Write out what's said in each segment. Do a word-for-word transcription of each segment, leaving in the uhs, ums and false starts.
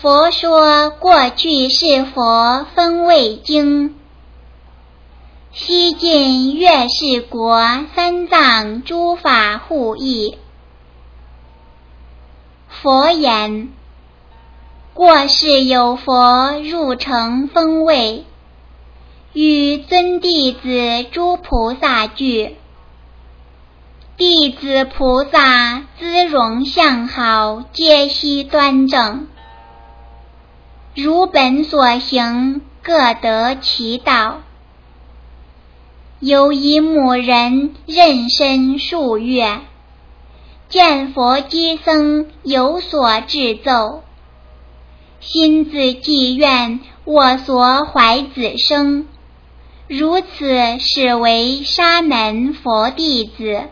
佛说过去是佛分位经，西晋月氏国三藏诸法互译。佛言：过世有佛入城封位，与尊弟子诸菩萨聚。弟子菩萨姿容相好，皆悉端正，如本所行，各得其道。有一母人妊娠数月，见佛积僧有所致奏，心自祈愿我所怀子生，如此是为沙门佛弟子。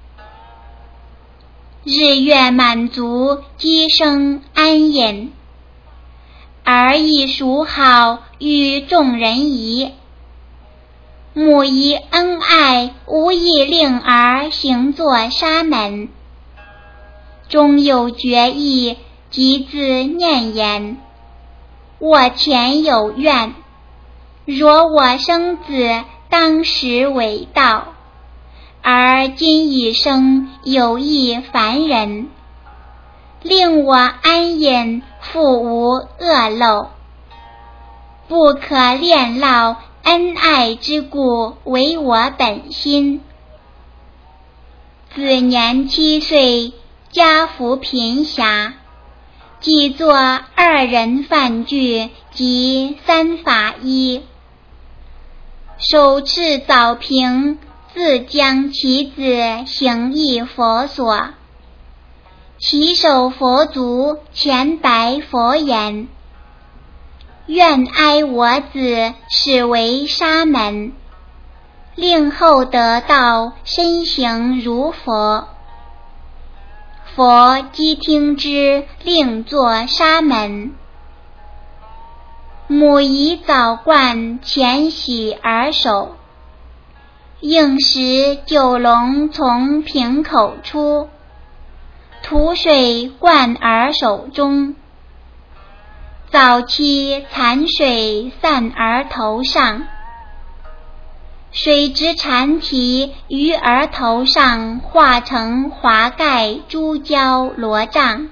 日月满足，积生安隐，儿亦属好，与众人宜。母仪恩爱，无意令儿行作沙门。终有决意，即自念言：我前有愿，若我生子，当时为道。而今已生，有益凡人，令我安隐，复无恶漏。不可恋烙，恩爱之故，为我本心。子年七岁，家福贫狭，即作二人饭具及三法衣，手持枣瓶，自将其子行诣佛所，稽首佛足，前白佛言：愿哀我子，是为沙门，令后得道，身形如佛。佛即听之，令作沙门。母以枣罐前洗儿手，应时九龙从瓶口出，吐水灌儿手中，早期残水散儿头上，水之缠体于儿头上，化成华盖珠胶罗帐。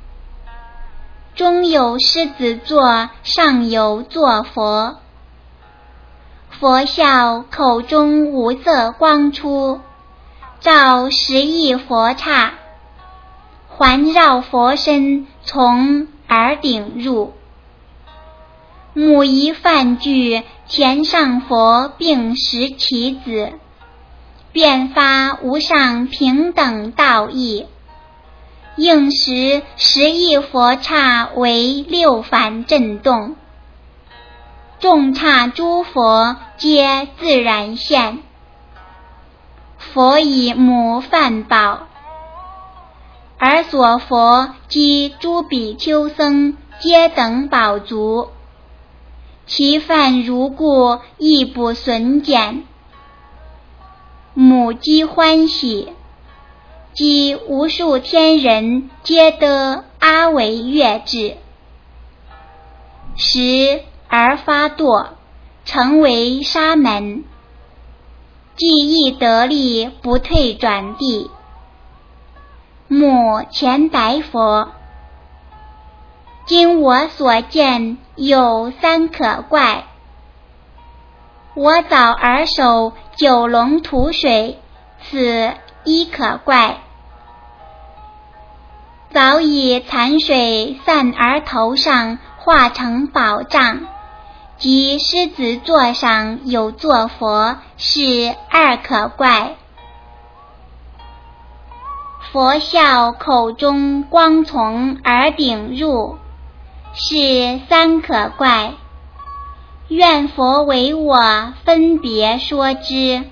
中有狮子座，上有坐佛。佛笑，口中五色光出，照十亿佛刹，环绕佛身，从耳顶入。母仪饭具，前上佛并十其子，遍发无上平等道义。应时十亿佛刹为六反震动，众刹诸佛皆自然现。佛以母饭饱，而所佛及诸比丘僧皆等饱足，其饭如故，亦不损减。母即欢喜，即无数天人皆得阿惟越致。时而发堕，成为沙门，既亦得力，不退转地。母前白佛：今我所见有三可怪，我早儿手九龙吐水，此一可怪。早已残水散儿头上，化成宝藏，即狮子座上有座佛，是二可怪。佛笑，口中光从耳顶入，是三可怪。愿佛为我分别说之。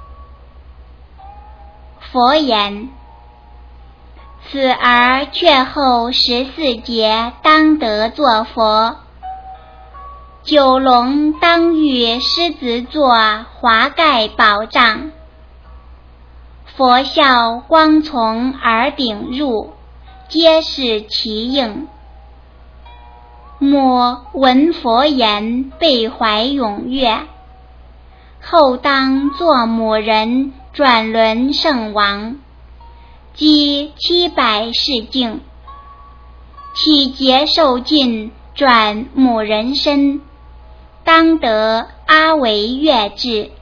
佛言：此儿却后十四劫，当得作佛。九龙当与狮子座，华盖宝帐。佛笑，光从耳顶入，皆是其应。 莫闻佛言，备怀踊跃。后当作母人，转轮圣王，积七百世境，体劫受尽，转母人身，当得阿惟越智。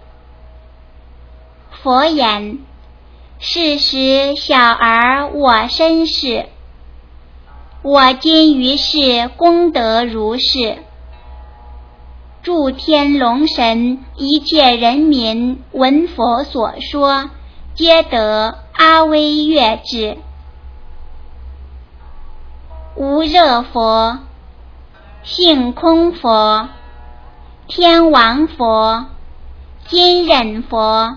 佛言：是时小儿我身世，我今于世功德如是。诸天龙神一切人民闻佛所说，皆得阿惟越智。无热佛、性空佛、天王佛、金忍佛。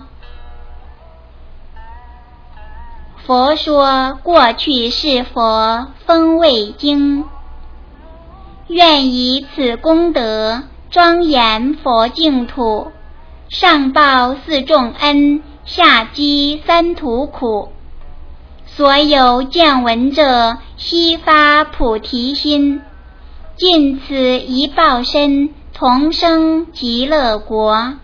佛说过去世佛风味经，愿以此功德庄严佛净土，上报四重恩，下济三途苦。所有见闻者，悉发菩提心，尽此一报身，同生极乐国。